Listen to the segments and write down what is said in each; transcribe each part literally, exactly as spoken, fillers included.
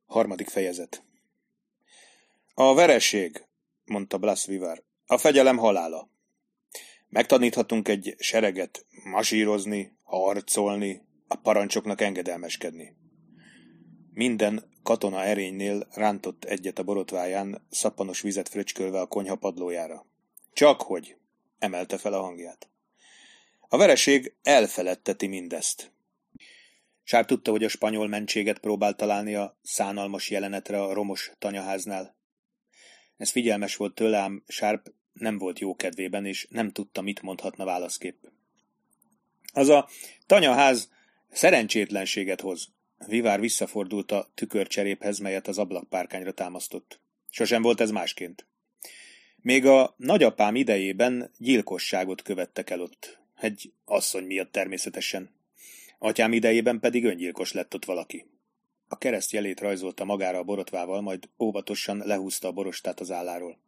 Harmadik fejezet. A vereség, mondta Blas Vivár, a fegyelem halála. Megtaníthatunk egy sereget masírozni, harcolni, a parancsoknak engedelmeskedni. Minden katona erénynél rántott egyet a borotváján, szappanos vizet fröcskölve a konyha padlójára. Csakhogy, emelte fel a hangját. A vereség elfeledteti mindezt. Sárp tudta, hogy a spanyol mentséget próbál találni a szánalmas jelenetre a romos tanyaháznál. Ez figyelmes volt tőle, ám Sárp nem volt jó kedvében, és nem tudta, mit mondhatna válaszképp. Az a tanyaház szerencsétlenséget hoz. Vivár visszafordult a tükörcseréphez, melyet az ablakpárkányra támasztott. Sosem volt ez másként. Még a nagyapám idejében gyilkosságot követtek el ott. Egy asszony miatt természetesen. Atyám idejében pedig öngyilkos lett ott valaki. A kereszt jelét rajzolta magára a borotvával, majd óvatosan lehúzta a borostát az álláról.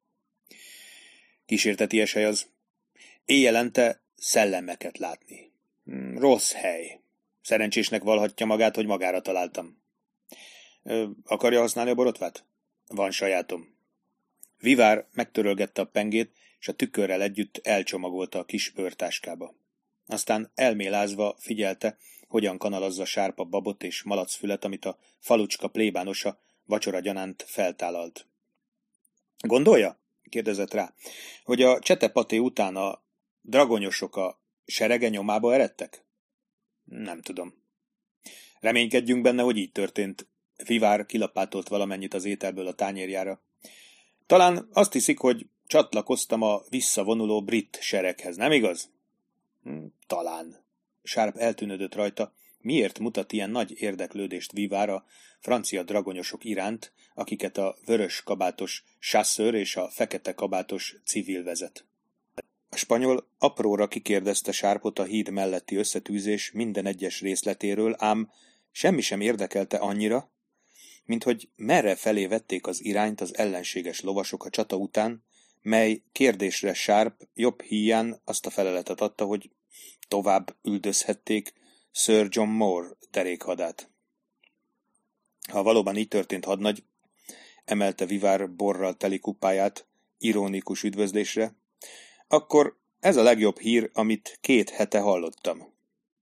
Kísérteties hely az. Éjjelente szellemeket látni. Rossz hely. Szerencsésnek valhatja magát, hogy magára találtam. Ö, akarja használni a borotvát? Van sajátom. Vivár megtörölgette a pengét, és a tükörrel együtt elcsomagolta a kis bőrtáskába. Aztán elmélázva figyelte, hogyan kanalazza Sárp a babot és malacfület, amit a falucska plébánosa vacsora gyanánt feltálalt. Gondolja? Kérdezett rá, hogy a csetepaté után a dragonyosok a serege nyomába eredtek? Nem tudom. Reménykedjünk benne, hogy így történt. Vivár kilapátolt valamennyit az ételből a tányérjára. Talán azt hiszik, hogy csatlakoztam a visszavonuló brit sereghez, nem igaz? Talán. Sárp eltűnődött rajta, miért mutat ilyen nagy érdeklődést Vivár a francia dragonyosok iránt, akiket a vörös kabátos chasseur és a fekete kabátos civil vezet. A spanyol apróra kikérdezte Sárpot a híd melletti összetűzés minden egyes részletéről, ám semmi sem érdekelte annyira, mint hogy merre felé vették az irányt az ellenséges lovasok a csata után, mely kérdésre Sárp jobb híján azt a feleletet adta, hogy tovább üldözhették Sir John Moore derékhadát. Ha valóban így történt, hadnagy, emelte Vivár borral teli kupáját ironikus üdvözlésre, akkor ez a legjobb hír, amit két hete hallottam.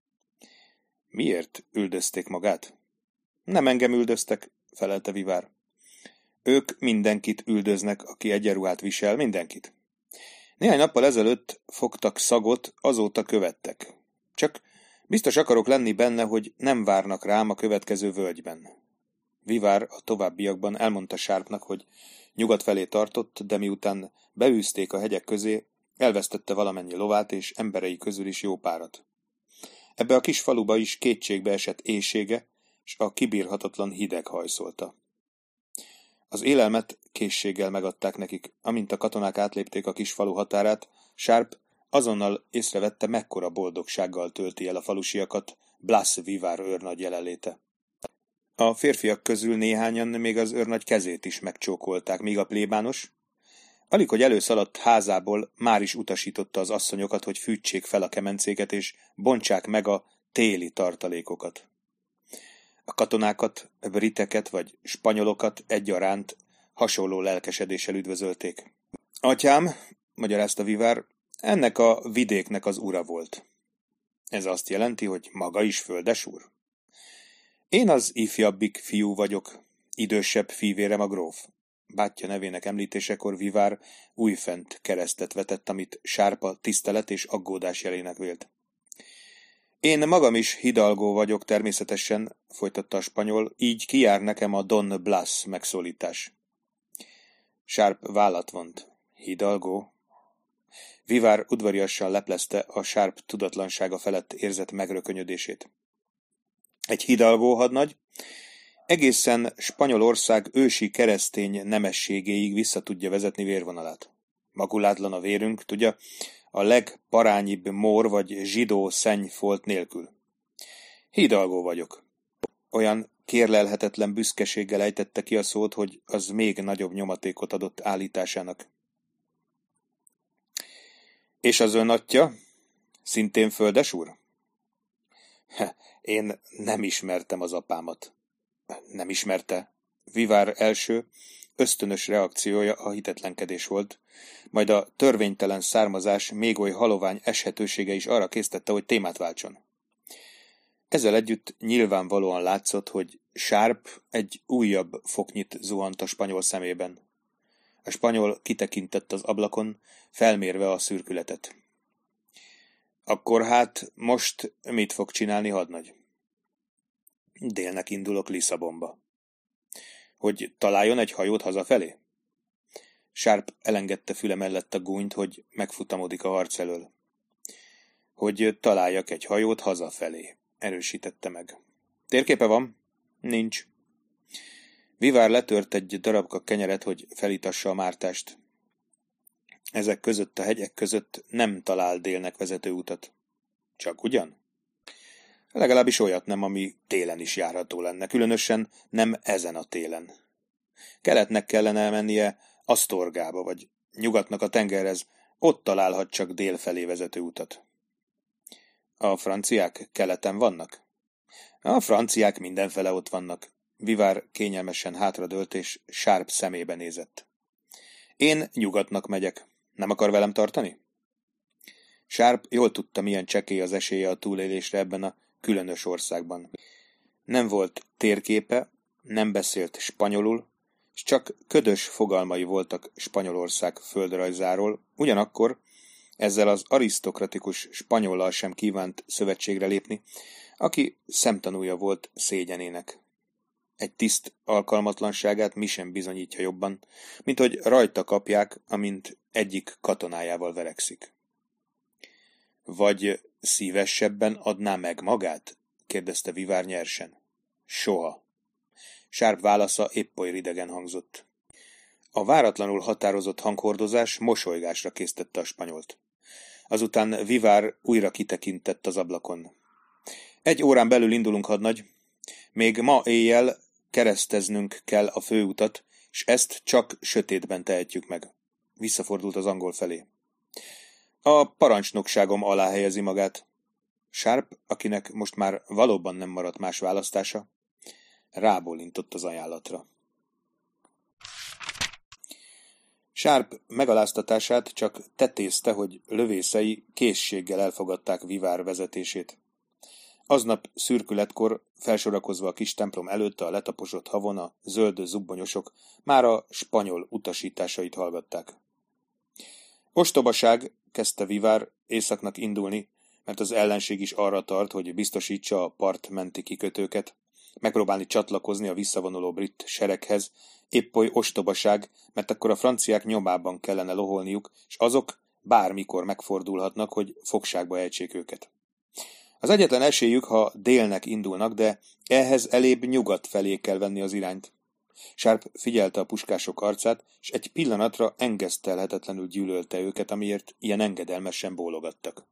Miért üldözték magát? Nem engem üldöztek, felelte Vivár. Ők mindenkit üldöznek, aki egyenruhát visel, mindenkit. Néhány nappal ezelőtt fogtak szagot, azóta követtek. Csak biztos akarok lenni benne, hogy nem várnak rám a következő völgyben. Vivár a továbbiakban elmondta Sárpnak, hogy nyugat felé tartott, de miután beűzték a hegyek közé, elvesztette valamennyi lovát és emberei közül is jó párat. Ebbe a kis faluba is kétségbe esett éhsége, és a kibírhatatlan hideg hajszolta. Az élelmet készséggel megadták nekik. Amint a katonák átlépték a kis falu határát, Sárp azonnal észrevette, mekkora boldogsággal tölti el a falusiakat Blas Vivár őrnagy jelenléte. A férfiak közül néhányan még az őrnagy kezét is megcsókolták, míg a plébános, alig hogy előszaladt házából, már is utasította az asszonyokat, hogy fűtsék fel a kemencéket és bontsák meg a téli tartalékokat. A katonákat, briteket vagy spanyolokat egyaránt hasonló lelkesedéssel üdvözölték. Atyám, magyarázta Vivár, ennek a vidéknek az ura volt. Ez azt jelenti, hogy maga is földesúr? Én az ifjabbik fiú vagyok, idősebb fivérem a gróf. Bátyja nevének említésekor Vivár újfent keresztet vetett, amit Sárpa tisztelet és aggódás jelének vélt. Én magam is hidalgó vagyok természetesen, folytatta a spanyol, így kijár nekem a Don Blas megszólítás. Sárp vállat vont. Hidalgó? Vivár udvariasan leplezte a Sárp tudatlansága felett érzett megrökönyödését. Egy hidalgó hadnagy egészen Spanyolország ősi keresztény nemességéig vissza tudja vezetni vérvonalát. Makulátlan a vérünk, tudja, a legparányibb mór vagy zsidó szennyfolt nélkül. Hidalgó vagyok. Olyan kérlelhetetlen büszkeséggel ejtette ki a szót, hogy az még nagyobb nyomatékot adott állításának. És az ön atya? Szintén földesúr? Én nem ismertem az apámat. Nem ismerte? Vivár első, ösztönös reakciója a hitetlenkedés volt, majd a törvénytelen származás még oly halovány eshetősége is arra késztette, hogy témát váltson. Ezzel együtt nyilvánvalóan látszott, hogy Sharp egy újabb foknyit zuhant a spanyol szemében. A spanyol kitekintett az ablakon, felmérve a szürkületet. Akkor hát most mit fog csinálni, hadnagy? Délnek indulok Lisszabonba. Hogy találjon egy hajót hazafelé? Sharp elengedte füle mellett a gúnyt, hogy megfutamodik a harc elől. Hogy találjak egy hajót hazafelé, erősítette meg. Térképe van? Nincs. Vivár letört egy darabka kenyeret, hogy felitassa a mártást. Ezek között a hegyek között nem talál délnek vezető utat. Csak ugyan? Legalábbis olyat nem, ami télen is járható lenne, különösen nem ezen a télen. Keletnek kellene elmennie Asztorgába, vagy nyugatnak a tengerhez, ott találhat csak dél felé vezető utat. A franciák keleten vannak? A franciák mindenfele ott vannak. Vivár kényelmesen hátradőlt, és Sharp szemébe nézett. Én nyugatnak megyek. Nem akar velem tartani? Sharp jól tudta, milyen csekély az esélye a túlélésre ebben a különös országban. Nem volt térképe, nem beszélt spanyolul, és csak ködös fogalmai voltak Spanyolország földrajzáról, ugyanakkor ezzel az arisztokratikus spanyollal sem kívánt szövetségre lépni, aki szemtanúja volt szégyenének. Egy tiszt alkalmatlanságát mi sem bizonyítja jobban, mint hogy rajta kapják, amint egyik katonájával verekszik. Vagy szívesebben adná meg magát? Kérdezte Vivár nyersen. Soha. Sharp válasza épp oly ridegen hangzott. A váratlanul határozott hanghordozás mosolygásra késztette a spanyolt. Azután Vivár újra kitekintett az ablakon. Egy órán belül indulunk, hadnagy. Még ma éjjel kereszteznünk kell a főutat, és ezt csak sötétben tehetjük meg. Visszafordult az angol felé. A parancsnokságom alá helyezi magát. Sharp, akinek most már valóban nem maradt más választása, rábólintott az ajánlatra. Sharp megaláztatását csak tetézte, hogy lövészei készséggel elfogadták Vivár vezetését. Aznap szürkületkor, felsorakozva a kis templom előtt a letaposott havon a zöld zubbonyosok már a spanyol utasításait hallgatták. Ostobaság, kezdte Vivár északnak indulni, mert az ellenség is arra tart, hogy biztosítsa a part menti kikötőket, megpróbálni csatlakozni a visszavonuló brit sereghez, épp oly ostobaság, mert akkor a franciák nyomában kellene loholniuk, és azok bármikor megfordulhatnak, hogy fogságba ejtsék őket. Az egyetlen esélyük, ha délnek indulnak, de ehhez elébb nyugat felé kell venni az irányt. Sharp figyelte a puskások arcát, és egy pillanatra engesztelhetetlenül gyűlölte őket, amiért ilyen engedelmesen bólogattak.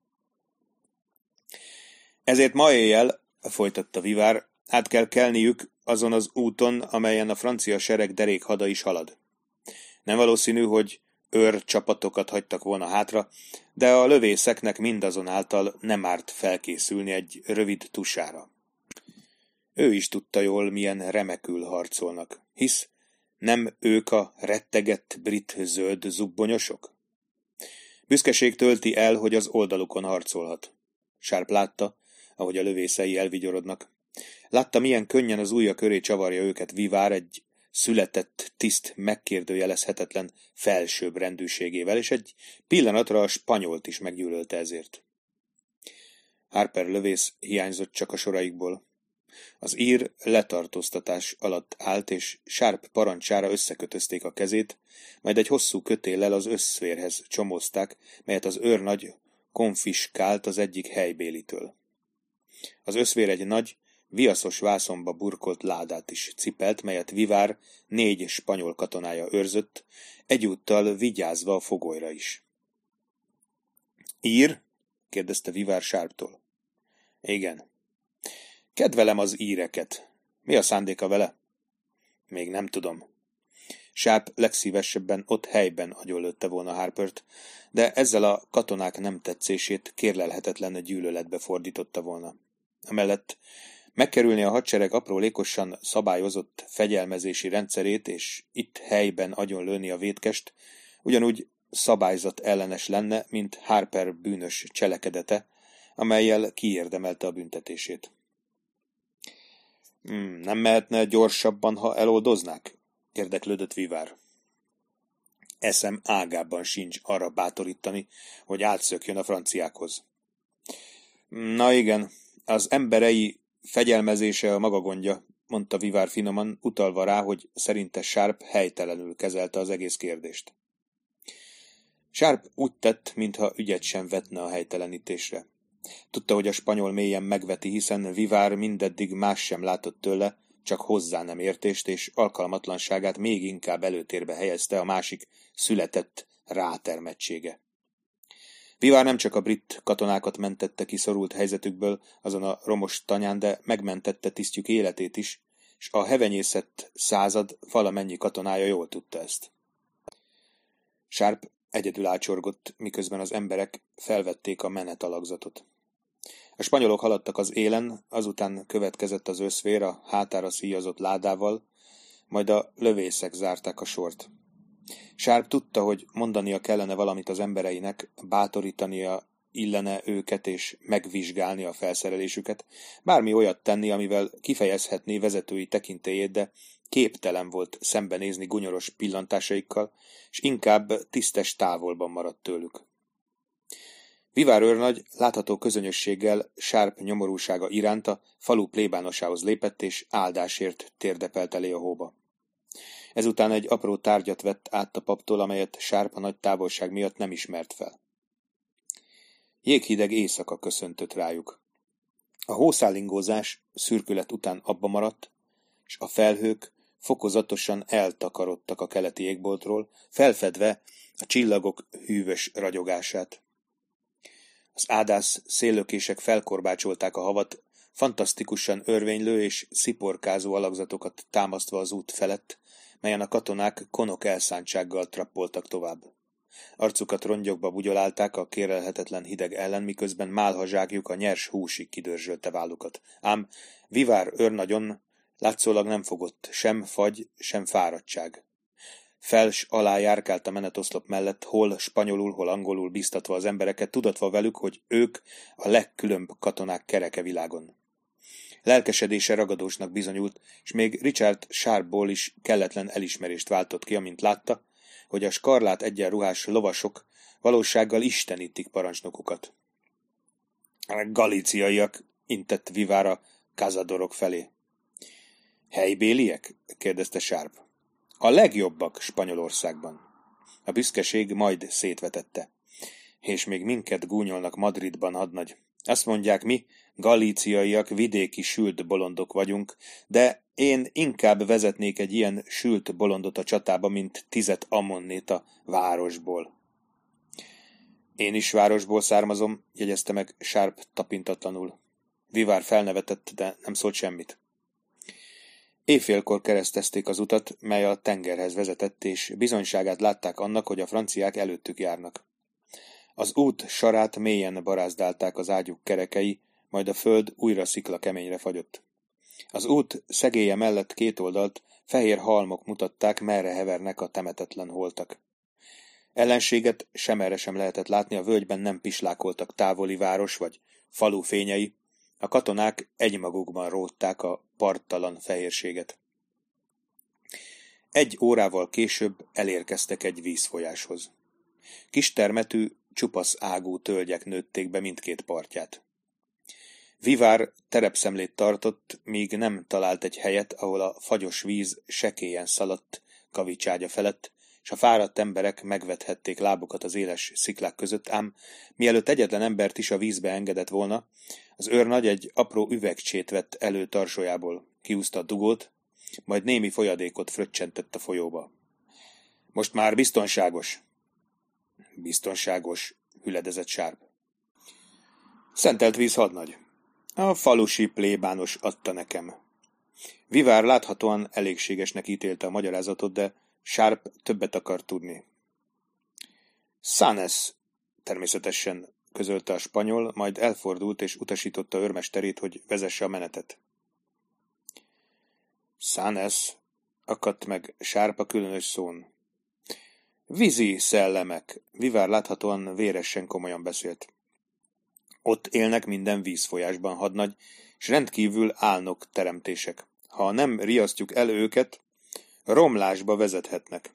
Ezért ma éjjel, folytatta Vivár, át kell kelniük azon az úton, amelyen a francia sereg derékhada is halad. Nem valószínű, hogy őr csapatokat hagytak volna hátra, de a lövészeknek mindazonáltal nem árt felkészülni egy rövid tusára. Ő is tudta jól, milyen remekül harcolnak, hisz nem ők a rettegett brit zöld zubbonyosok? Büszkeség tölti el, hogy az oldalukon harcolhat. Sharp látta, ahogy a lövészei elvigyorodnak. Látta, milyen könnyen az ujja köré csavarja őket Vivár egy született tiszt megkérdőjelezhetetlen felsőbb rendűségével, és egy pillanatra a spanyolt is meggyűlölte ezért. Harper lövész hiányzott csak a soraikból. Az ír letartóztatás alatt állt, és Sharp parancsára összekötözték a kezét, majd egy hosszú kötéllel az összvérhez csomózták, melyet az őrnagy konfiskált az egyik helybélitől. Az összvér egy nagy, viaszos vászonba burkolt ládát is cipelt, melyet Vivár négy spanyol katonája őrzött, egyúttal vigyázva a fogolyra is. Ír? kérdezte Vivár Sharptól. Igen. Kedvelem az íreket. Mi a szándéka vele? Még nem tudom. Sharp legszívesebben ott helyben agyonlőtte volna Harpert, de ezzel a katonák nem tetszését kérlelhetetlen gyűlöletbe fordította volna. Emellett Megkerülni a hadsereg aprólékosan szabályozott fegyelmezési rendszerét, és itt helyben agyonlőni a vétkest, ugyanúgy szabályzat ellenes lenne, mint Harper bűnös cselekedete, amellyel kiérdemelte a büntetését. Hmm, nem mehetne gyorsabban, ha eloldoznák? Érdeklődött Vivár. Eszem ágában sincs arra bátorítani, hogy átszökjön a franciákhoz. Na igen, az emberei fegyelmezése a maga gondja, mondta Vivár finoman, utalva rá, hogy szerinte Sharp helytelenül kezelte az egész kérdést. Sharp úgy tett, mintha ügyet sem vetne a helytelenítésre. Tudta, hogy a spanyol mélyen megveti, hiszen Vivár mindeddig más sem látott tőle, csak hozzá nem értést, és alkalmatlanságát még inkább előtérbe helyezte a másik született rátermettsége. Vivár nem csak a brit katonákat mentette ki szorult helyzetükből azon a romos tanyán, de megmentette tisztjük életét is, és a hevenyészet század valamennyi katonája jól tudta ezt. Sharp egyedül ácsorgott, miközben az emberek felvették a menetalakzatot. A spanyolok haladtak az élen, azután következett az összvér a hátára szíjazott ládával, majd a lövészek zárták a sort. Sharp tudta, hogy mondania kellene valamit az embereinek, bátorítania illene őket és megvizsgálni a felszerelésüket, bármi olyat tenni, amivel kifejezhetné vezetői tekintélyét, de képtelen volt szembenézni gunyoros pillantásaikkal, és inkább tisztes távolban maradt tőlük. Vivár őrnagy látható közönösséggel Sharp nyomorúsága iránt a falu plébánosához lépett, és áldásért térdepelt elé a hóba. Ezután egy apró tárgyat vett át a paptól, amelyet Sharp a nagy távolság miatt nem ismert fel. Jéghideg éjszaka köszöntött rájuk. A hószálingózás szürkület után abba maradt, és a felhők fokozatosan eltakarodtak a keleti égboltról, felfedve a csillagok hűvös ragyogását. Az ádász széllökések felkorbácsolták a havat, fantasztikusan örvénylő és sziporkázó alakzatokat támasztva az út felett, melyen a katonák konok elszántsággal trappoltak tovább. Arcukat rongyokba bugyolálták a kérlelhetetlen hideg ellen, miközben málhazsákjuk a nyers húsig kidörzsölte vállukat. Ám Vivár őrnagyon látszólag nem fogott sem fagy, sem fáradtság. Fels alá járkált a menetoszlop mellett, hol spanyolul, hol angolul biztatva az embereket, tudatva velük, hogy ők a legkülönbb katonák kereke világon. Lelkesedése ragadósnak bizonyult, és még Richard Sharpból is kelletlen elismerést váltott ki, amint látta, hogy a skarlát egyenruhás lovasok valósággal istenítik parancsnokukat. Galíciaiak, intett Vivár a kazadorok felé. Helybéliek? kérdezte Sharp. A legjobbak Spanyolországban. A büszkeség majd szétvetette. És még minket gúnyolnak Madridban, hadnagy. Azt mondják, mi, galíciaiak, vidéki sült bolondok vagyunk, de én inkább vezetnék egy ilyen sült bolondot a csatába, mint tizet ammonnét a városból. Én is városból származom, jegyezte meg Sharp tapintatlanul. Vivár felnevetett, de nem szólt semmit. Éjfélkor keresztezték az utat, mely a tengerhez vezetett, és bizonyságát látták annak, hogy a franciák előttük járnak. Az út sarát mélyen barázdálták az ágyuk kerekei, majd a föld újra szikla keményre fagyott. Az út szegélye mellett két oldalt fehér halmok mutatták, merre hevernek a temetetlen holtak. Ellenséget semerre sem lehetett látni, a völgyben nem pislákoltak távoli város vagy falu fényei, a katonák egymagukban rótták a parttalan fehérséget. Egy órával később elérkeztek egy vízfolyáshoz. Kistermetű, csupasz ágú tölgyek nőtték be mindkét partját. Vivár terepszemlét tartott, míg nem talált egy helyet, ahol a fagyos víz sekélyen szaladt kavicságya felett, és a fáradt emberek megvethették lábukat az éles sziklák között, ám mielőtt egyetlen embert is a vízbe engedett volna, az őrnagy egy apró üvegcsét vett elő tarsójából, kiúzta a dugót, majd némi folyadékot fröccsentett a folyóba. Most már biztonságos. Biztonságos, hüledezett Sharp. Szentelt víz, hadnagy. A falusi plébános adta nekem. Vivár láthatóan elégségesnek ítélte a magyarázatot, de Sharp többet akart tudni. Sanes, természetesen, közölte a spanyol, majd elfordult és utasította őrmesterét, hogy vezesse a menetet. Szánes, akadt meg Sharp a különös szón. Vízi szellemek, Vivár láthatóan véresen komolyan beszélt. Ott élnek minden vízfolyásban, hadnagy, s rendkívül álnok teremtések. Ha nem riasztjuk el őket, romlásba vezethetnek.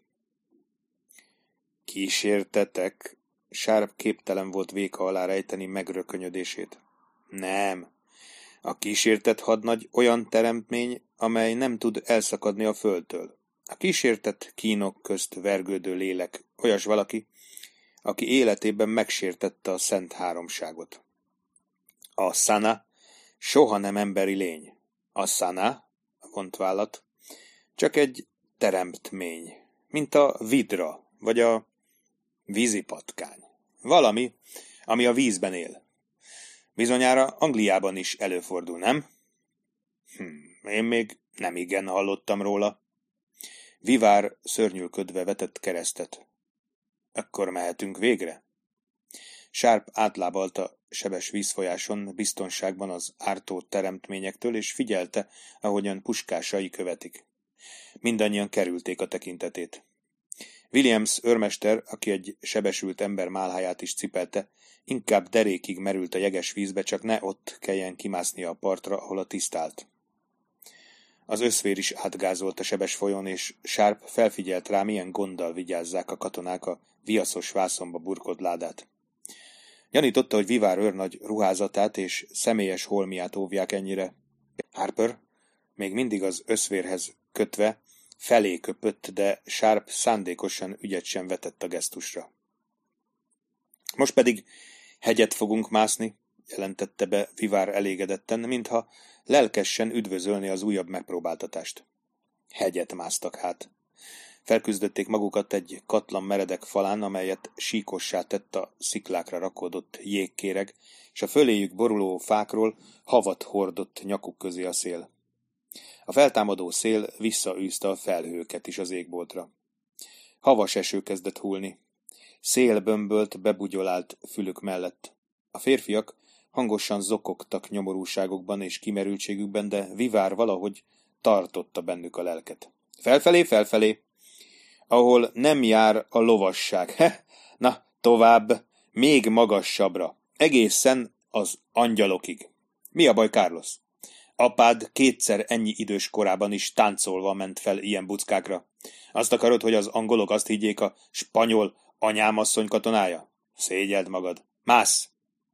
Kísértetek? Sharp képtelen volt véka alá rejteni megrökönyödését. Nem. A kísértett hadnagy olyan teremtmény, amely nem tud elszakadni a földtől. A kísértett kínok közt vergődő lélek, olyas valaki, aki életében megsértette a szent háromságot. A Sana soha nem emberi lény. A Sana, vont vállat, csak egy teremtmény, mint a vidra, vagy a vízipatkány. Valami, ami a vízben él. Bizonyára Angliában is előfordul, nem? Hm, én még nem igen hallottam róla. Vivár szörnyűködve vetett keresztet. Akkor mehetünk végre? Sharp átlábalta sebes vízfolyáson biztonságban az ártó teremtményektől, és figyelte, ahogyan puskásai követik. Mindannyian kerülték a tekintetét. Williams őrmester, aki egy sebesült ember málháját is cipelte, inkább derékig merült a jeges vízbe, csak ne ott kelljen kimásznia a partra, ahol a tisztált. Az összvér is átgázolt a sebes folyón, és Sharp felfigyelt rá, milyen gonddal vigyázzák a katonák a viaszos vászonba burkolt ládát. Gyanította, hogy Vivár őrnagy ruházatát és személyes holmiát óvják ennyire. Harper, még mindig az összvérhez kötve, felé köpött, de Sharp szándékosan ügyet sem vetett a gesztusra. Most pedig hegyet fogunk mászni, jelentette be Vivár elégedetten, mintha lelkesen üdvözölni az újabb megpróbáltatást. Hegyet másztak hát. Felküzdötték magukat egy katlan meredek falán, amelyet síkossá tett a sziklákra rakódott jégkéreg, és a föléjük boruló fákról havat hordott nyakuk közé a szél. A feltámadó szél visszaűzte a felhőket is az égboltra. Havas eső kezdett hullni. Szél bömbölt, bebugyolált fülük mellett. A férfiak hangosan zokogtak nyomorúságokban és kimerültségükben, de Vivár valahogy tartotta bennük a lelket. Felfelé, felfelé! Ahol nem jár a lovasság. He, na, tovább, még magasabbra, egészen az angyalokig. Mi a baj, Carlos? Apád kétszer ennyi idős korában is táncolva ment fel ilyen buckákra. Azt akarod, hogy az angolok azt higgyék, a spanyol anyámasszony katonája? Szégyeld magad. Mász!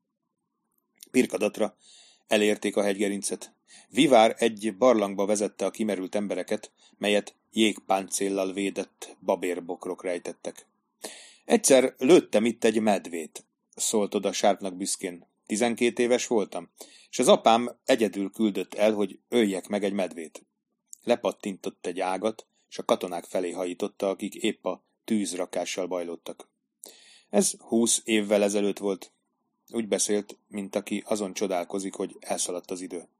Pirkadatra elérték a hegygerincet. Vivár egy barlangba vezette a kimerült embereket, melyet jégpáncéllal védett babérbokrok rejtettek. Egyszer lőttem itt egy medvét, szólt oda Sharpnak büszkén. Tizenkét éves voltam, és az apám egyedül küldött el, hogy öljek meg egy medvét. Lepattintott egy ágat, és a katonák felé hajította, akik épp a tűzrakással bajlottak. Ez húsz évvel ezelőtt volt. Úgy beszélt, mint aki azon csodálkozik, hogy elszaladt az idő.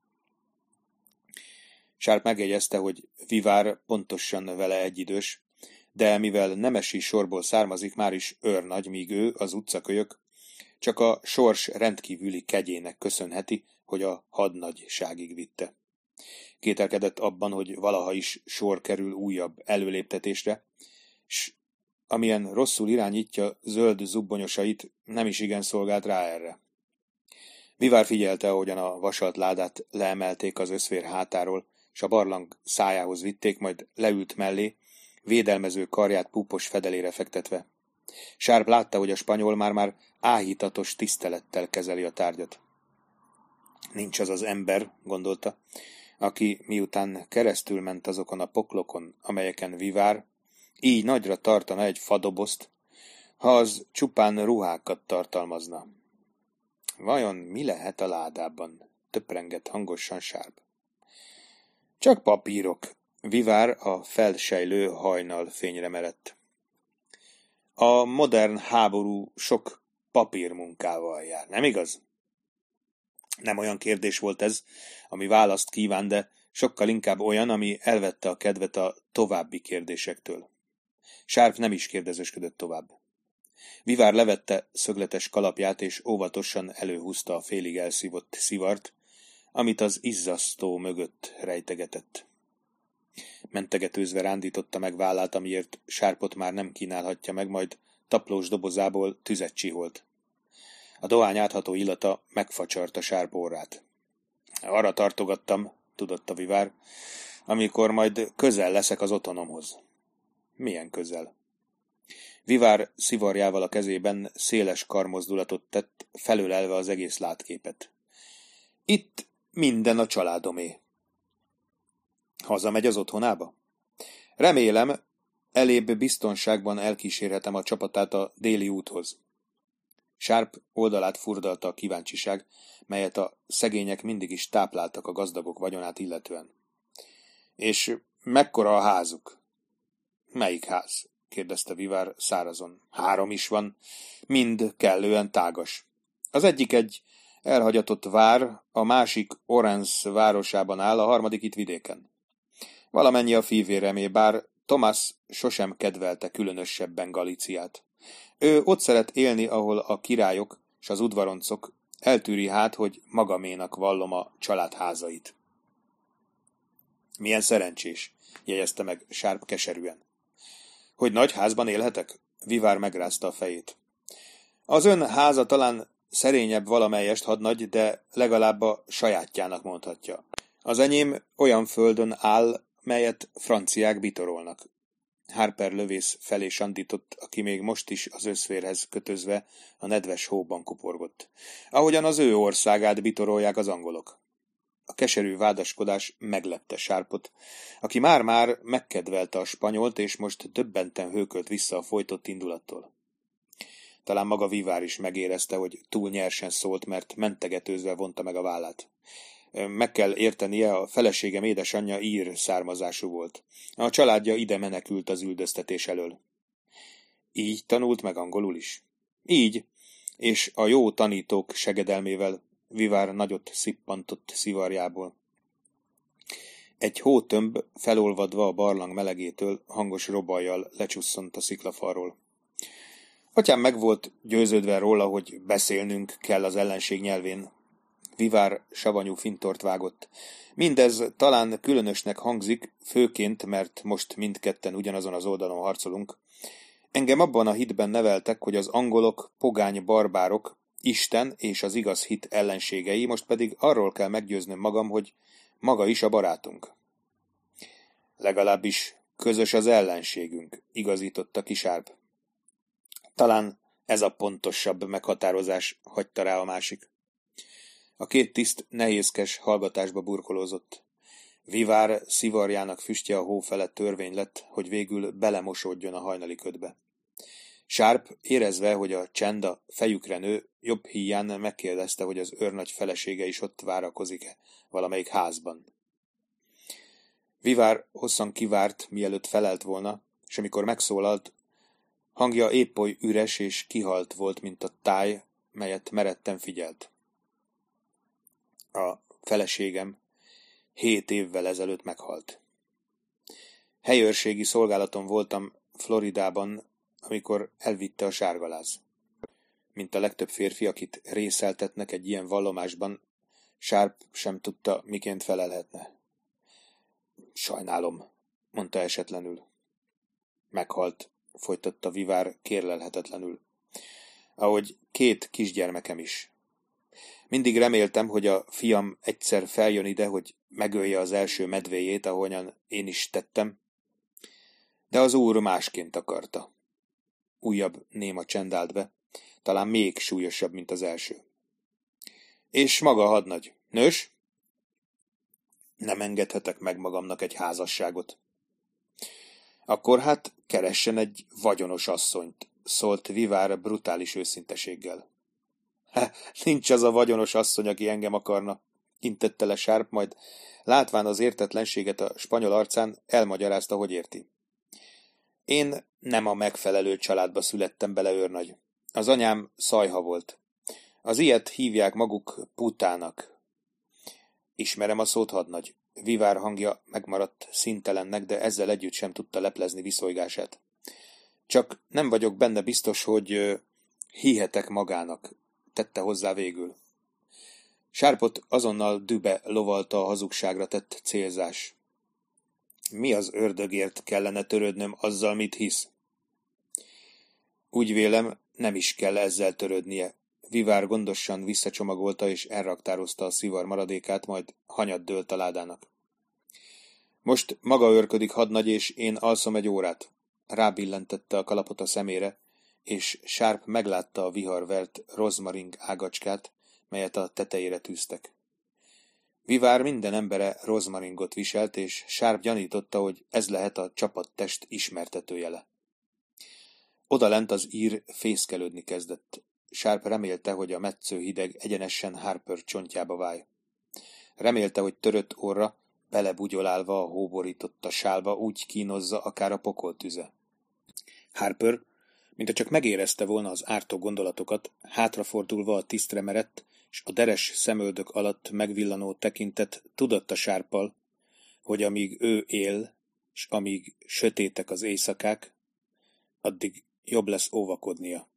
Sharp megjegyezte, hogy Vivár pontosan vele egyidős, de mivel nemesi sorból származik, már is őrnagy, míg ő, az utcakölyök, csak a sors rendkívüli kegyének köszönheti, hogy a hadnagyságig vitte. Kételkedett abban, hogy valaha is sor kerül újabb előléptetésre, s amilyen rosszul irányítja zöld zubbonyosait, nem is igen szolgált rá erre. Vivár figyelte, ahogyan a vasalt ládát leemelték az összvér hátáról, s a barlang szájához vitték, majd leült mellé, védelmező karját púpos fedelére fektetve. Sharp látta, hogy a spanyol már-már áhítatos tisztelettel kezeli a tárgyat. Nincs az az ember, gondolta, aki miután keresztül ment azokon a poklokon, amelyeken Vivár, így nagyra tartana egy fadobozt, ha az csupán ruhákat tartalmazna. Vajon mi lehet a ládában? Töprengett hangosan Sharp. Csak papírok. Vivár a felsejlő hajnal fényre merett. A modern háború sok papírmunkával jár, nem igaz? Nem olyan kérdés volt ez, ami választ kíván, de sokkal inkább olyan, ami elvette a kedvet a további kérdésektől. Sharp nem is kérdezősködött tovább. Vivár levette szögletes kalapját, és óvatosan előhúzta a félig elszívott szivart, amit az izzasztó mögött rejtegetett. Mentegetőzve rándította meg vállát, amiért Sárpot már nem kínálhatja meg, majd taplós dobozából tüzet csiholt. A dohány átható illata megfacsarta Sárp orrát. Arra tartogattam, tudotta Vivár, amikor majd közel leszek az otthonomhoz. Milyen közel? Vivár szivarjával a kezében széles karmozdulatot tett, felölelve az egész látképet. Itt minden a családomé. Hazamegy az otthonába? Remélem, elébb biztonságban elkísérhetem a csapatát a déli úthoz. Sárp oldalát furdalta a kíváncsiság, melyet a szegények mindig is tápláltak a gazdagok vagyonát illetően. És mekkora a házuk? Melyik ház? kérdezte Vivár szárazon. Három is van, mind kellően tágas. Az egyik egy elhagyatott vár, a másik Orense városában áll, a harmadik itt vidéken. Valamennyi a fivéremé, bár Tomás sosem kedvelte különösebben Galíciát. Ő ott szeret élni, ahol a királyok s az udvaroncok, eltűri hát, hogy magaménak vallom a családházait. Milyen szerencsés, jegyezte meg Sárp keserűen. Hogy nagy házban élhetek? Vivár megrázta a fejét. Az ön háza talán szerényebb valamelyest hadnagy, de legalább a sajátjának mondhatja. Az enyém olyan földön áll, melyet franciák bitorolnak. Harper lövész felé sandított, aki még most is az összvérhez kötözve a nedves hóban kuporgott. Ahogyan az ő országát bitorolják az angolok. A keserű vádaskodás meglepte Sárpot, aki már-már megkedvelte a spanyolt, és most döbbenten hőkölt vissza a folytott indulattól. Talán maga Vivár is megérezte, hogy túl nyersen szólt, mert mentegetőzve vonta meg a vállát. Meg kell értenie, a feleségem édesanyja ír származású volt. A családja ide menekült az üldöztetés elől. Így tanult meg angolul is? Így, és a jó tanítók segedelmével. Vivár nagyot szippantott szivarjából. Egy hótömb felolvadva a barlang melegétől hangos robajjal lecsusszont a sziklafalról. Atyám meg volt győződve róla, hogy beszélnünk kell az ellenség nyelvén. Vivár savanyú fintort vágott. Mindez talán különösnek hangzik, főként, mert most mindketten ugyanazon az oldalon harcolunk. Engem abban a hitben neveltek, hogy az angolok pogány barbárok, Isten és az igaz hit ellenségei, most pedig arról kell meggyőznöm magam, hogy maga is a barátunk. Legalábbis közös az ellenségünk, igazította ki Sárp. Talán ez a pontosabb meghatározás, hagyta rá a másik. A két tiszt nehézkes hallgatásba burkolózott. Vivár szivarjának füstje a hó felett törvény lett, hogy végül belemosódjon a hajnali ködbe. Sárp, érezve, hogy a csend a fejükre nő, jobb híján megkérdezte, hogy az őrnagy felesége is ott várakozik-e valamelyik házban. Vivár hosszan kivárt, mielőtt felelt volna, és amikor megszólalt, hangja épp oly üres és kihalt volt, mint a táj, melyet meretten figyelt. A feleségem hét évvel ezelőtt meghalt. Helyőrségi szolgálaton voltam Floridában, amikor elvitte a sárgaláz. Mint a legtöbb férfi, akit részeltetnek egy ilyen vallomásban, Sárp sem tudta, miként felelhetne. Sajnálom, mondta esetlenül. Meghalt, folytatta Vivár kérlelhetetlenül. Ahogy két kisgyermekem is. Mindig reméltem, hogy a fiam egyszer feljön ide, hogy megölje az első medvéjét, ahogyan én is tettem, de az úr másként akarta. Újabb néma csend állt be, talán még súlyosabb, mint az első. És maga hadnagy, nős? Nem engedhetek meg magamnak egy házasságot. Akkor hát keressen egy vagyonos asszonyt, szólt Vivár brutális őszinteséggel. Ha, nincs az a vagyonos asszony, aki engem akarna, intette le Sárp, majd látván az értetlenséget a spanyol arcán, elmagyarázta, hogy érti. Én nem a megfelelő családba születtem bele, őrnagy. Az anyám szajha volt. Az ilyet hívják maguk putának. Ismerem a szót, hadnagy. Vivár hangja megmaradt színtelennek, de ezzel együtt sem tudta leplezni viszolygását. Csak nem vagyok benne biztos, hogy hihetek magának, tette hozzá végül. Sárpot azonnal dübe lovalta a hazugságra tett célzás. Mi az ördögért kellene törődnöm azzal, mit hisz? Úgy vélem, nem is kell ezzel törődnie. Vivár gondosan visszacsomagolta és elraktározta a szivar maradékát, majd hanyat dőlt a ládának. Most maga őrködik, hadnagy, és én alszom egy órát. Rábillentette a kalapot a szemére, és Sharp meglátta a viharvert rozmaring ágacskát, melyet a tetejére tűztek. Vivár minden embere rozmaringot viselt, és Sharp gyanította, hogy ez lehet a csapattest ismertetőjele. Odalent az ír fészkelődni kezdett. Sharp remélte, hogy a metsző hideg egyenesen Harper csontjába válj. Remélte, hogy törött orra, belebugyolálva a hóborította sálba úgy kínozza akár a pokoltüze. Harper, mintha csak megérezte volna az ártó gondolatokat, hátrafordulva a tisztre merett, és a deres szemöldök alatt megvillanó tekintet tudatta Sharppal, hogy amíg ő él, s amíg sötétek az éjszakák, addig jobb lesz óvakodnia.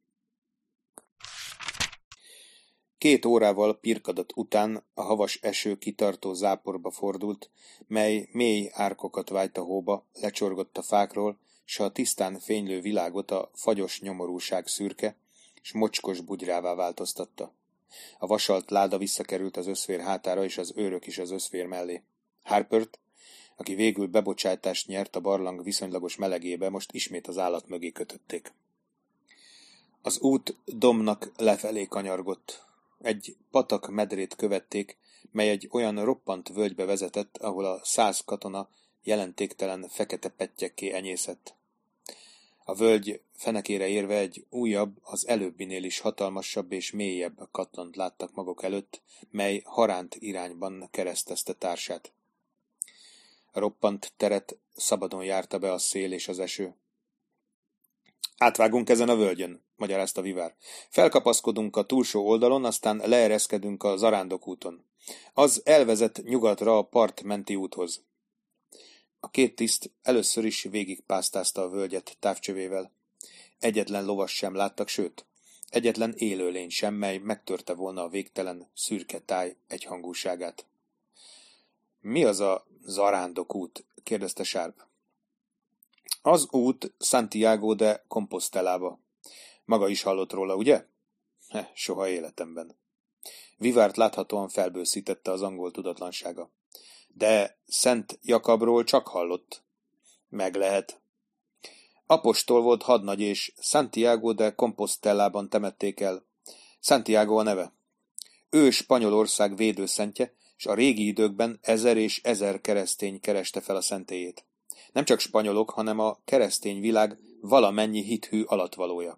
Két órával pirkadat után a havas eső kitartó záporba fordult, mely mély árkokat vájt a hóba, lecsorgott a fákról, s a tisztán fénylő világot a fagyos nyomorúság szürke, s mocskos bugyrává változtatta. A vasalt láda visszakerült az összfér hátára, és az őrök is az összfér mellé. Harpert, aki végül bebocsátást nyert a barlang viszonylagos melegébe, most ismét az állat mögé kötötték. Az út dombnak lefelé kanyargott. Egy patak medrét követték, mely egy olyan roppant völgybe vezetett, ahol a száz katona jelentéktelen fekete pettyekké enyészett. A völgy fenekére érve egy újabb, az előbbinél is hatalmasabb és mélyebb katlant láttak maguk előtt, mely Haránt irányban keresztezte társát. A roppant teret szabadon járta be a szél és az eső. Átvágunk ezen a völgyön, magyarázta Vivár. Felkapaszkodunk a túlsó oldalon, aztán leereszkedünk a zarándokúton. Az elvezet nyugatra a part menti úthoz. A két tiszt először is végigpásztázta a völgyet távcsövével. Egyetlen lovas sem láttak, sőt, egyetlen élőlény sem, mely megtörte volna a végtelen, szürke táj egyhangúságát. Mi az a zarándokút? Kérdezte Sharp. Az út Santiago de Compostelába. Maga is hallott róla, ugye? He, soha életemben. Vivárt láthatóan felbőszítette az angol tudatlansága. De Szent Jakabról csak hallott. Meg lehet. Apostol volt hadnagy, és Santiago de Compostelában temették el. Santiago a neve. Ő Spanyolország védőszentje, és a régi időkben ezer és ezer keresztény kereste fel a szentélyét. Nem csak spanyolok, hanem a keresztény világ valamennyi hithű alatvalója.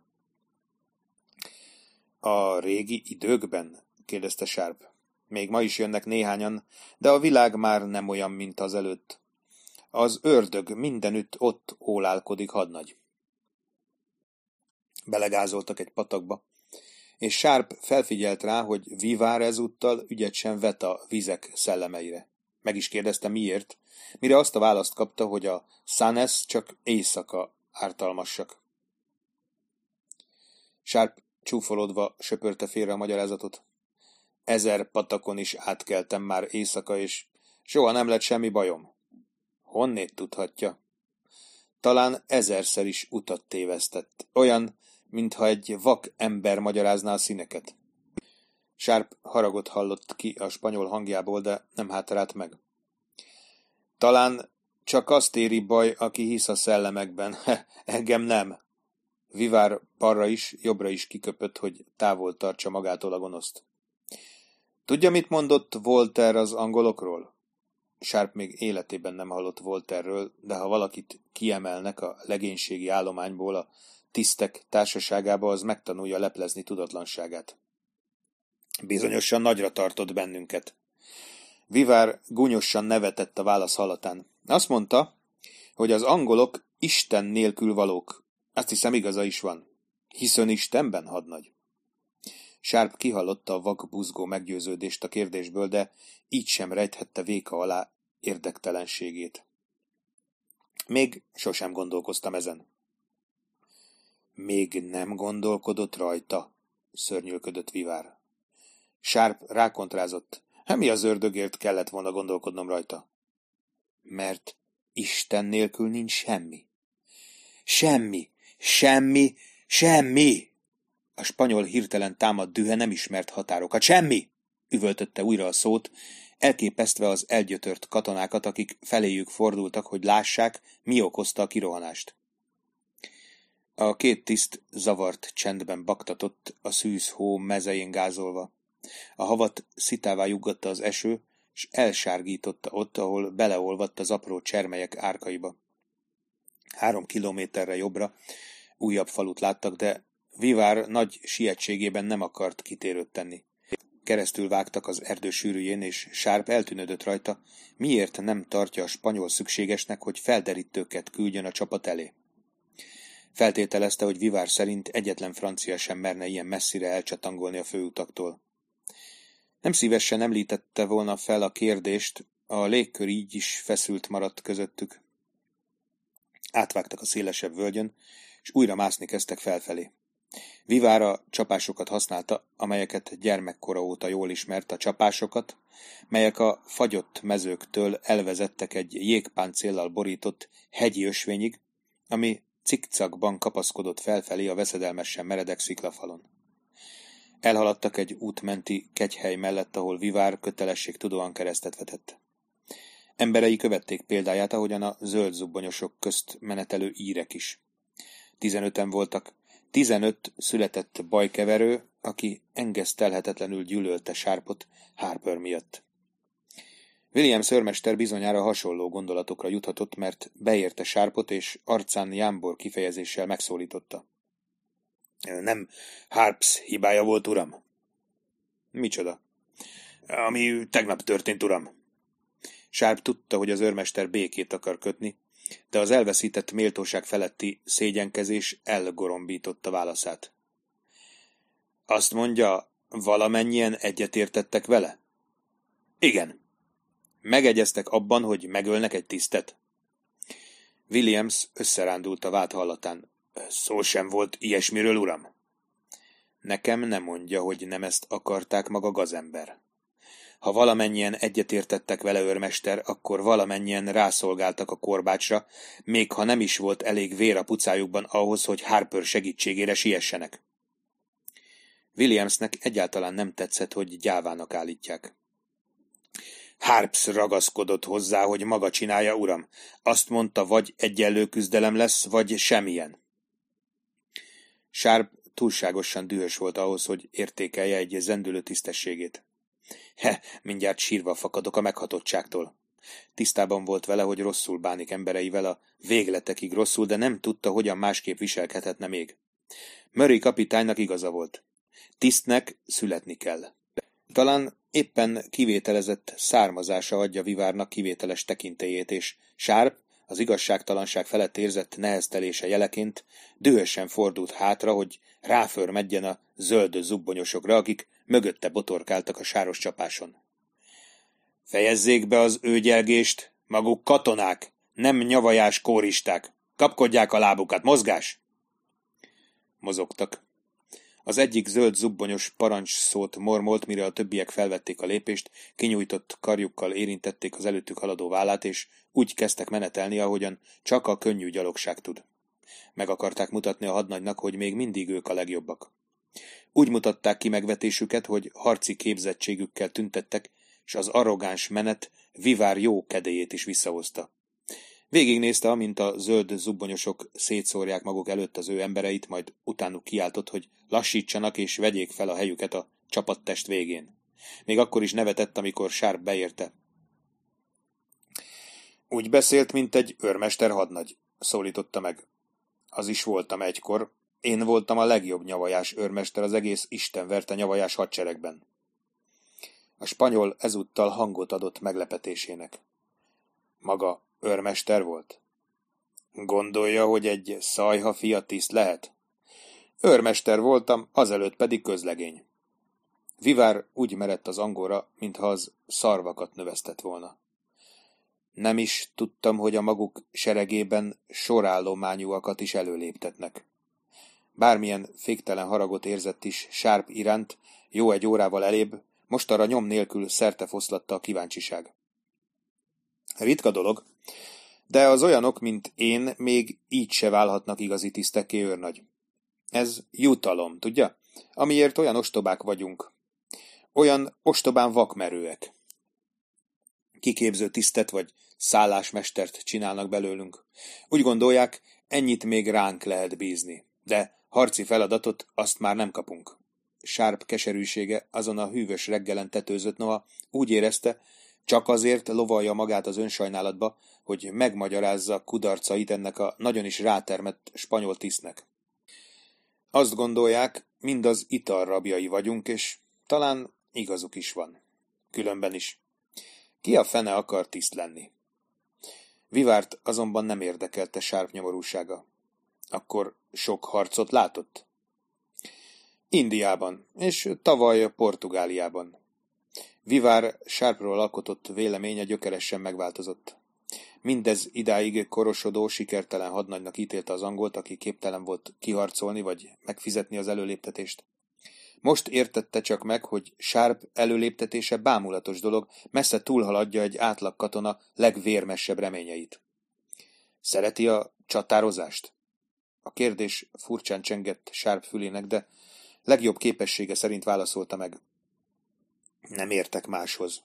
A régi időkben? Kérdezte Sharp. Még ma is jönnek néhányan, de a világ már nem olyan, mint az előtt. Az ördög mindenütt ott ólálkodik, hadnagy. Belegázoltak egy patakba, és Sharp felfigyelt rá, hogy Vivár ezúttal ügyet sem vet a vizek szellemeire. Meg is kérdezte, miért, mire azt a választ kapta, hogy a Sanes csak éjszaka ártalmasak. Sharp csúfolódva söpörte félre a magyarázatot. Ezer patakon is átkeltem már éjszaka, és soha nem lett semmi bajom. Honnét tudhatja? Talán ezerszer is utat tévesztett. Olyan, mintha egy vak ember magyarázná a színeket. Sharp haragot hallott ki a spanyol hangjából, de nem hátrált meg. Talán csak azt éri baj, aki hisz a szellemekben. Engem nem. Vivár balra is, jobbra is kiköpött, hogy távol tartsa magától a gonoszt. Tudja, mit mondott Voltaire az angolokról? Sharp még életében nem hallott Voltaire-ről, de ha valakit kiemelnek a legénységi állományból a tisztek társaságába, az megtanulja leplezni tudatlanságát. Bizonyosan nagyra tartott bennünket. Vivár gúnyosan nevetett a válasz hallatán. Azt mondta, hogy az angolok Isten nélkül valók. Azt hiszem, igaza is van. Hiszön Istenben, hadnagy? Sharp kihallotta a vak buzgó meggyőződést a kérdésből, de így sem rejthette véka alá érdektelenségét. Még sosem gondolkoztam ezen. Még nem gondolkodott rajta, szörnyűködött Vivár. Sharp rákontrázott. Mi az ördögért kellett volna gondolkodnom rajta? Mert Isten nélkül nincs semmi. Semmi, semmi, semmi! A spanyol hirtelen támadt dühe nem ismert határokat. Semmi! Üvöltötte újra a szót, elképesztve az elgyötört katonákat, akik feléjük fordultak, hogy lássák, mi okozta a kirohanást. A két tiszt zavart csendben baktatott, a szűz hó mezején gázolva. A havat szitává juggatta az eső, s elsárgította ott, ahol beleolvadt az apró csermelyek árkaiba. Három kilométerre jobbra újabb falut láttak, de Vivár nagy sietségében nem akart kitérőt tenni. Keresztül vágtak az erdő sűrűjén, és Sharp eltűnődött rajta, miért nem tartja a spanyol szükségesnek, hogy felderítőket küldjön a csapat elé. Feltételezte, hogy Vivár szerint egyetlen francia sem merne ilyen messzire elcsatangolni a főutaktól. Nem szívesen említette volna fel a kérdést, a légkör így is feszült maradt közöttük. Átvágtak a szélesebb völgyön, és újra mászni kezdtek felfelé. Vivár a csapásokat használta, amelyeket gyermekkora óta jól ismert, a csapásokat, melyek a fagyott mezőktől elvezettek egy jégpáncéllal borított hegyi ösvényig, ami cikcakban kapaszkodott felfelé a veszedelmesen meredek sziklafalon. Elhaladtak egy útmenti kegyhely mellett, ahol Vivár kötelességtudóan keresztet vetett. Emberei követték példáját, ahogyan a zöld zubbonyosok közt menetelő írek is. Tizenöten voltak, tizenöt született bajkeverő, aki engesztelhetetlenül gyűlölte Sharpot Harper miatt. William őrmester bizonyára hasonló gondolatokra juthatott, mert beérte Sharpot, és arcán jámbor kifejezéssel megszólította. Nem Harps hibája volt, uram? Micsoda? Ami tegnap történt, uram. Sharp tudta, hogy az őrmester békét akar kötni, de az elveszített méltóság feletti szégyenkezés elgorombította válaszát. Azt mondja, valamennyien egyetértettek vele? Igen. Megegyeztek abban, hogy megölnek egy tisztet? Williams összerándult a vád hallatán. Szó sem volt ilyesmiről, uram? Nekem nem mondja, hogy nem ezt akarták maga gazember. Ha valamennyien egyetértettek vele, őrmester, akkor valamennyien rászolgáltak a korbácsra, még ha nem is volt elég vér a pucájukban ahhoz, hogy Harper segítségére siessenek. Williamsnek egyáltalán nem tetszett, hogy gyávának állítják. Harps ragaszkodott hozzá, hogy maga csinálja, uram. Azt mondta, vagy egyenlő küzdelem lesz, vagy semmilyen. Sharp túlságosan dühös volt ahhoz, hogy értékelje egy zendülő tisztességét. He, mindjárt sírva fakadok a meghatottságtól. Tisztában volt vele, hogy rosszul bánik embereivel, a végletekig rosszul, de nem tudta, hogyan másképp viselkedhetne még. Murray kapitánynak igaza volt. Tisztnek születni kell. Talán éppen kivételezett származása adja Vivárnak kivételes tekintélyét, és Sharp, az igazságtalanság felett érzett neheztelése jeleként dühösen fordult hátra, hogy ráförmedjen a zöld zubbonyosokra, akik mögötte botorkáltak a sáros csapáson. Fejezzék be az őgyelgést, maguk katonák, nem nyavajás kóristák. Kapkodják a lábukat, mozgás! Mozogtak. Az egyik zöld zubbonyos parancsszót mormolt, mire a többiek felvették a lépést, kinyújtott karjukkal érintették az előttük haladó vállát, és úgy kezdtek menetelni, ahogyan csak a könnyű gyalogság tud. Meg akarták mutatni a hadnagynak, hogy még mindig ők a legjobbak. Úgy mutatták ki megvetésüket, hogy harci képzettségükkel tüntettek, és az arrogáns menet Vivár jó kedélyét is visszahozta. Végignézte, amint a zöld zubbonyosok szétszórják maguk előtt az ő embereit, majd utánuk kiáltott, hogy lassítsanak és vegyék fel a helyüket a csapattest végén. Még akkor is nevetett, amikor Sharp beérte. Úgy beszélt, mint egy őrmester hadnagy, szólította meg. Az is voltam egykor. Én voltam a legjobb nyavajás őrmester az egész istenverte nyavajás hadseregben. A spanyol ezúttal hangot adott meglepetésének. Maga őrmester volt? Gondolja, hogy egy szajha fia tiszt lehet? Őrmester voltam, azelőtt pedig közlegény. Vivár úgy merett az angolra, mintha az szarvakat növesztett volna. Nem is tudtam, hogy a maguk seregében sorállományúakat is előléptetnek. Bármilyen féktelen haragot érzett is Sharp iránt, jó egy órával elébb, mostanra nyom nélkül szerte foszlatta a kíváncsiság. Ritka dolog, De az olyanok, mint én, még így se válhatnak igazi tisztekké, őrnagy. Ez jutalom, tudja? Amiért olyan ostobák vagyunk. Olyan ostobán vakmerőek. Kiképző tisztet vagy szállásmestert csinálnak belőlünk. Úgy gondolják, ennyit még ránk lehet bízni, de harci feladatot azt már nem kapunk. Sárp keserűsége azon a hűvös reggelen tetőzött, noha úgy érezte, csak azért lovalja magát az önsajnálatba, hogy megmagyarázza kudarcait ennek a nagyon is rátermett spanyol tisztnek. Azt gondolják, mind az ital rabjai vagyunk, és talán igazuk is van. Különben is. Ki a fene akar tiszt lenni? Vivárt azonban nem érdekelte Sárp nyomorúsága. Akkor sok harcot látott? Indiában, és tavaly Portugáliában. Vivár Sárpról alkotott véleménye gyökeresen megváltozott. Mindez idáig korosodó, sikertelen hadnagynak ítélte az angolt, aki képtelen volt kiharcolni vagy megfizetni az előléptetést. Most értette csak meg, hogy Sárp előléptetése bámulatos dolog, messze túlhaladja egy átlag katona legvérmesebb reményeit. Szereti a csatározást? A kérdés furcsán csengett Sárp fülének, de legjobb képessége szerint válaszolta meg. Nem értek máshoz.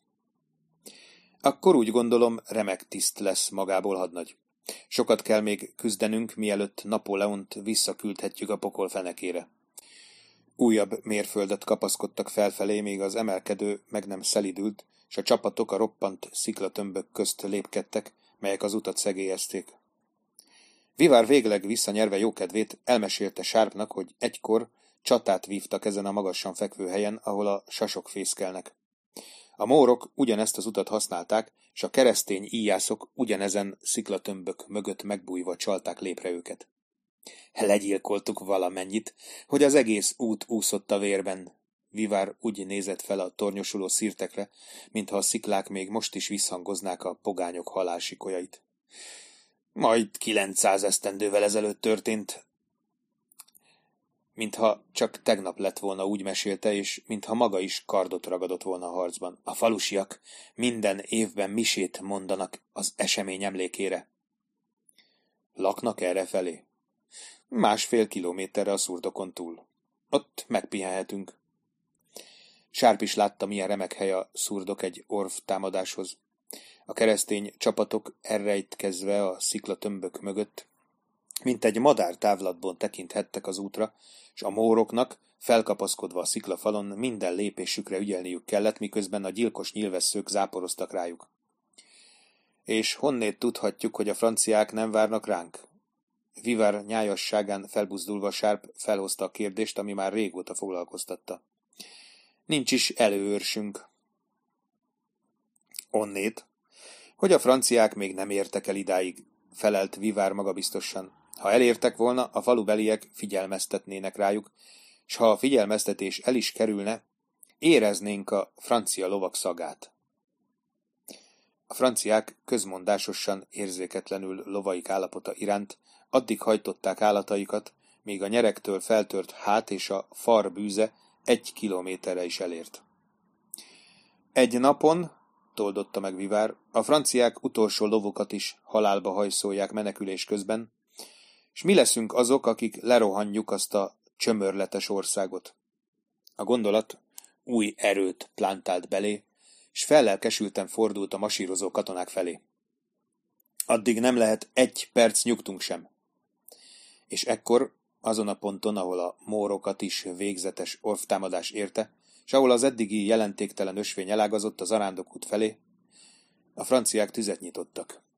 Akkor úgy gondolom, remek tiszt lesz magából hadnagy. Sokat kell még küzdenünk, mielőtt Napóleont visszaküldhetjük a pokol fenekére. Újabb mérföldet kapaszkodtak felfelé, még az emelkedő meg nem szelidült, s a csapatok a roppant sziklatömbök közt lépkedtek, melyek az utat szegélyezték. Vivár végleg visszanyerve jókedvét elmesélte Sárpnak, hogy egykor csatát vívtak ezen a magasan fekvő helyen, ahol a sasok fészkelnek. A mórok ugyanezt az utat használták, és a keresztény íjászok ugyanezen sziklatömbök mögött megbújva csalták lépre őket. Legyilkoltuk valamennyit, hogy az egész út úszott a vérben. Vivár úgy nézett fel a tornyosuló szirtekre, mintha a sziklák még most is visszhangoznák a pogányok halálsikolyait. Majd kilencszáz esztendővel ezelőtt történt, mintha csak tegnap lett volna, úgy mesélte, és mintha maga is kardot ragadott volna a harcban. A falusiak minden évben misét mondanak az esemény emlékére. Laknak errefelé? Másfél kilométerre a szurdokon túl. Ott megpihenhetünk. Sárp is látta, milyen remek hely a szurdok egy orv támadáshoz. A keresztény csapatok elrejtkezve a sziklatömbök mögött, mint egy madár távlatból tekinthettek az útra, és a móroknak, felkapaszkodva a sziklafalon, minden lépésükre ügyelniük kellett, miközben a gyilkos nyilvesszők záporoztak rájuk. És honnét tudhatjuk, hogy a franciák nem várnak ránk? Vivár nyájasságán felbuzdulva Sárp felhozta a kérdést, ami már régóta foglalkoztatta. Nincs is előőrsünk. Onnét, hogy a franciák még nem értek el idáig, felelt Vivár magabiztosan. Ha elértek volna, a falubeliek figyelmeztetnének rájuk, s ha a figyelmeztetés el is kerülne, éreznénk a francia lovak szagát. A franciák közmondásosan érzéketlenül lovaik állapota iránt addig hajtották állataikat, míg a nyerektől feltört hát és a far bűze egy kilométerre is elért. Egy napon, toldotta meg Vivár, a franciák utolsó lovokat is halálba hajszolják menekülés közben, s mi leszünk azok, akik lerohanjuk azt a csömörletes országot. A gondolat új erőt plántált belé, s fellelkesülten fordult a masírozó katonák felé. Addig nem lehet egy perc nyugtunk sem. És ekkor, azon a ponton, ahol a mórokat is végzetes orvtámadás érte, s ahol az eddigi jelentéktelen ösvény elágazott az arándokút felé, a franciák tüzet nyitottak.